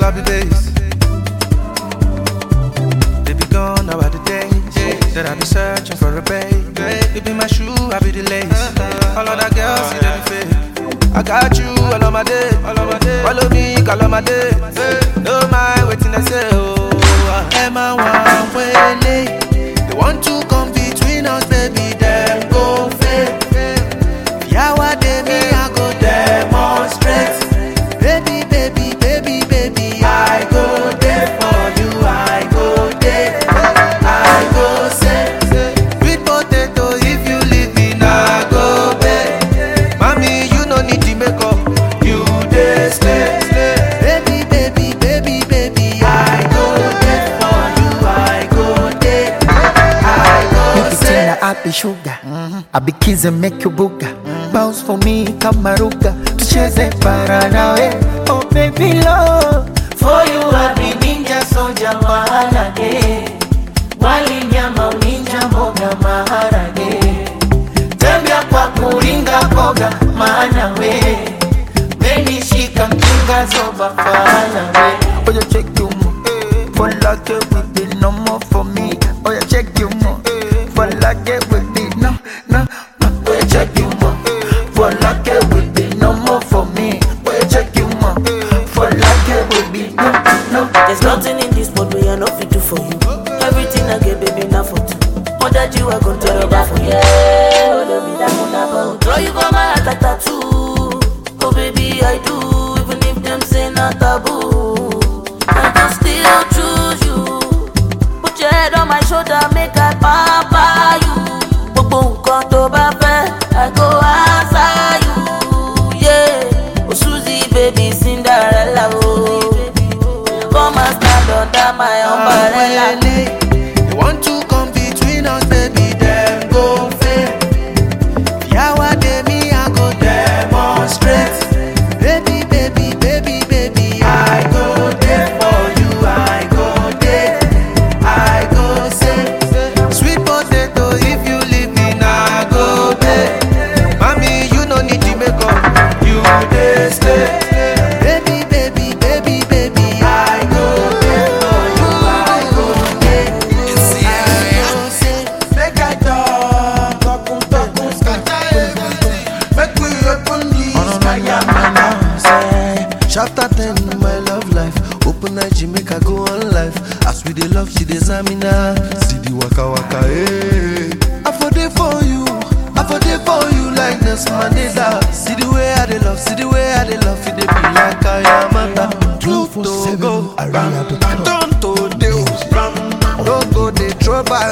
I be base. They be gone now are the days that I be searching for a babe. You be my shoe, I be the lace. All of that girls see them fake. I got you all of my day. Follow me, call on my day. No mind waiting I say oh. Am I one way late? They want to come between us, baby. Them go fake. Yeah, what they me I go demonstrate. Baby, baby, baby, baby, I go there for you. I go there. I go say, sweet potato. If you leave me, now go bed. Mommy, you no need to make up. You dey stay. Baby, baby, baby, baby, I go there for you. I go there. I go say. I be sugar, I be kids and make you booga. Bounce for me, kamaruga. Tucheze paranawe. Oh baby love, for you I be ninja soldier maharage. Wali nyama uninja mboga maharage. Tembea kwa kuringa boga maana we. Meni shika mkinga zoba fana we. oh you check you more. For like it will be no more for me. Oh you check you more. For like it will be no. Oh you check you more. For like it will be no more for me. Oh you check you more. For like it will be no. There's nothing in this world we are not fit do for you. Everything I get, baby, now for two. What that you are going to do for you? Draw you for my heart tattoo. Oh baby, I do. Even if them say not taboo, I can still choose you. Put your head on my shoulder, make I papa you. Boom, come to Baba, I go answer you. Yeah, oh Susie, baby, Cinderella, oh. Come and stand under my umbrella. They want to come between us, baby. Them go fake. Yeah, what they me I go demonstrate. Baby, baby, baby, baby, I go there for you. I go there. I go say, sweet potato. If you leave me now, I go there. Mommy, you no need to make up. You dey stay. Baby, baby, baby, baby, I go there for you. I go there. I go say, Make I talk, scatter everything. Make we open this Chapter 10, my love life. Open night, Jamaica go on life. As we dey love, she dey zamina. See the waka waka, eh. I for dey for you, I for dey for you like Nelson Mandela. See the way I dey love, see the way I dey love. It dey be like I am a Pluto go, don't to do, don't go dey trouble.